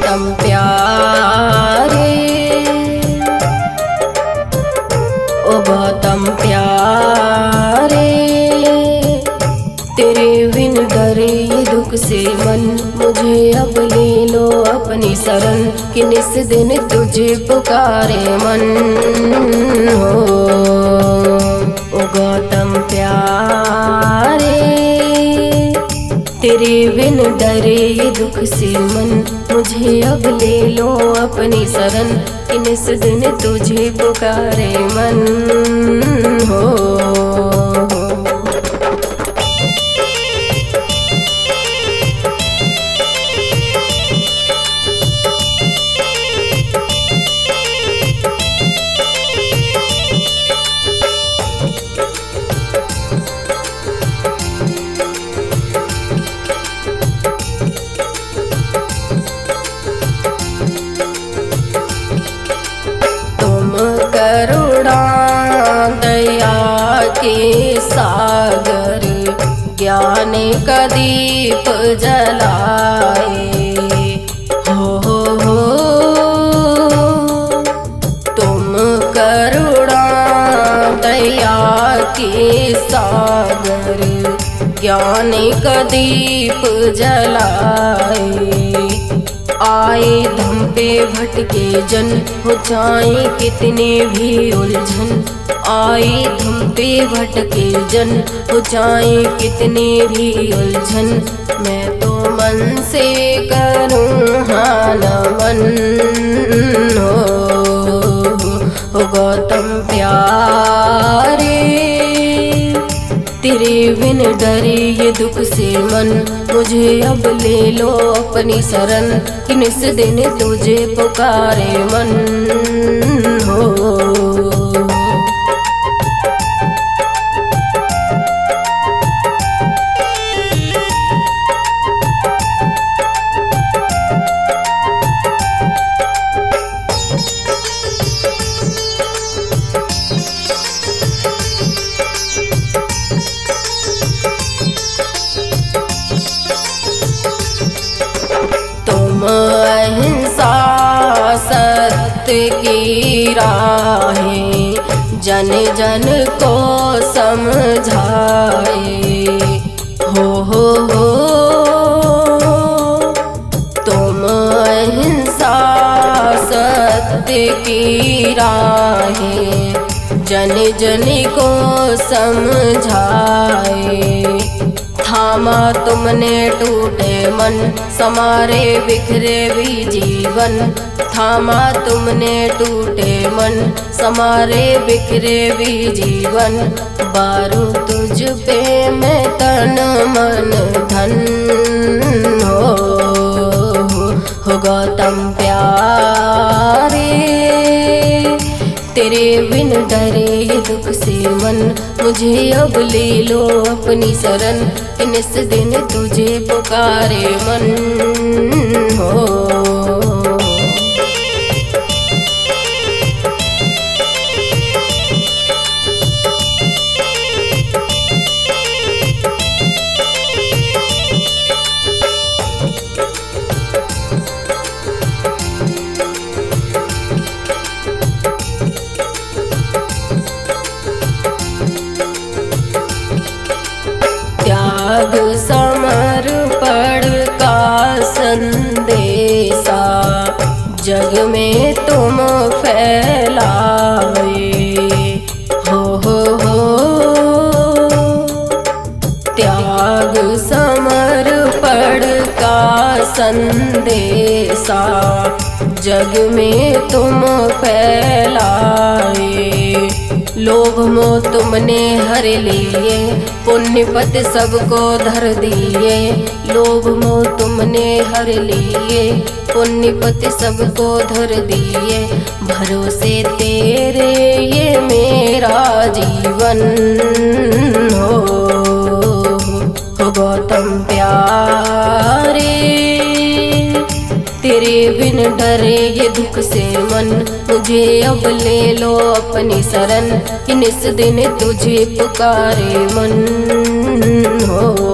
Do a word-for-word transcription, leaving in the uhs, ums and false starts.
गौतम प्यारे, ओ गौतम प्यारे, तेरे बिन डरे ये दुख से मन, मुझे अब ले लो अपनी शरण, कि निस दिन तुझे पुकारे मन हो। ओ गौतम प्यारे, तेरे बिन डरे ये दुख से मन, मुझे अब ले लो अपनी शरण, कि निस दिन तुझे पुकारे मन हो। करुणा दया के सागर, ज्ञान का दीप जलाए हो हो हो। तुम करुणा दया के सागर, ज्ञान का दीप जलाए। आए धम पे भटके जन, हो जाए कितने भी उलझन। आए धम पे भटके जन, हो जाए कितने भी उलझन। मैं तो मन से करूँ हाँ नमन हो। हो गौतम प्यारे, तेरे बिन डरे ये दुख से मन, मुझे अब ले लो अपनी शरण, कि निस दिन तुझे पुकारे मन हो। अहिंसा सत्य की राहें, जन जन को समझाए हो हो हो। तुम अहिंसा सत्य की राहें, जन जन को समझाए। थामा तुमने टूटे मन, समारे बिखरे भी जीवन। थामा तुमने टूटे मन, समारे बिखरे भी जीवन। बारू तुझ पे मैं तन मन धन हो। हो गौतम प्यारे, तेरे बिन डरे ये दुख से मन, मुझे अब ले लो अपनी शरण, कि निस दिन तुझे पुकारे मन हो। त्याग समर्पण का संदेशा, जग में तुम फैलाए हो हो हो। त्याग समर्पण का संदेशा, जग में तुम फैलाए। लोभ मोह तुमने हर लिए, पुण्य पथ सबको धर दिए। लोभ मोह तुमने हर लिए, पुण्य पथ सबको धर दिए। भरोसे तेरे ये मेरा जीवन हो। हो गौतम प्यारे, तेरे बिन डरे ये दुख से मन, मुझे अब ले लो अपनी शरण, कि निस दिन तुझे पुकारे मन हो।